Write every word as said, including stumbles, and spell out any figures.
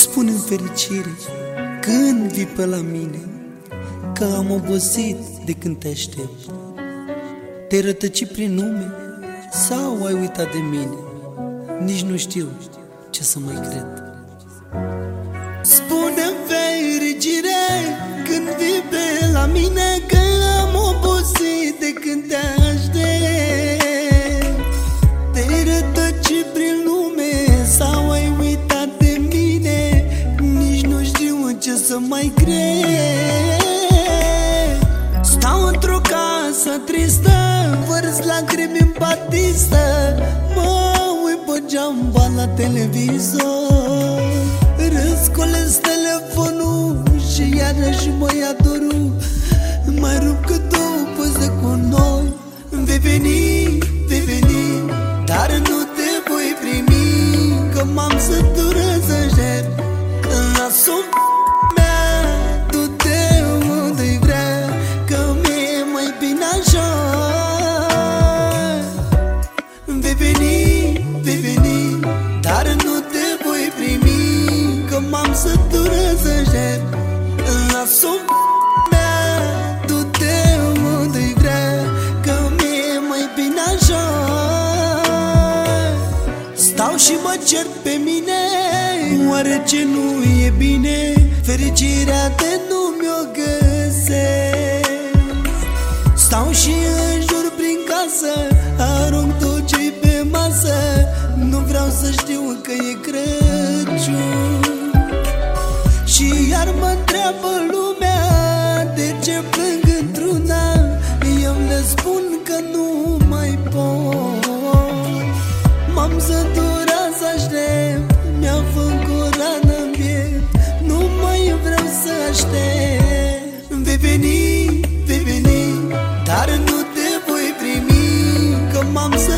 Spune-mi fericire când vii pe la mine, că am obosit de când te aștept. Te-ai rătăcit prin nume sau ai uitat de mine? Nici nu știu ce să mai cred. Spune-mi fericire când vii pe la mine, că am obosit de când te aștept. Te-ai rătăcit prin lume sau ai uitat de mine? Nici nu știu ce să mai cred. Stau într-o casă tristă, vărs lacrimi în batistă, mă uit pe geamba la televizor, răscolesc telefonul și iarăși mă ia dorul. Mai rup cât două poze cu noi. Vei veni, vei veni, dar nu te voi primi, că m-am săturat să jertf. Când las o mea, du-te unde-i vrea, că mi-e mai bine așa. Vei veni, vei veni, dar nu te voi primi, că m-am săturat să jertf. Las-o mea, du-te unde-i vrea, că mi-e mai bine așa. Stau și mă cert pe mine, oare ce nu e bine? Fericirea de nu mi-o găsesc. Stau și înjur prin casă, arunc tot ce-i pe masă, nu vreau să știu că e Crăciun. Și iar mă întreabă lumea de ce plâng într-una, eu le spun că nu mai pot. M-am săturat să aștept, mi-a făcut rană în piept, nu mai vreau să aștept. Vei veni, vei veni, dar nu te voi primi, că m-am săturat.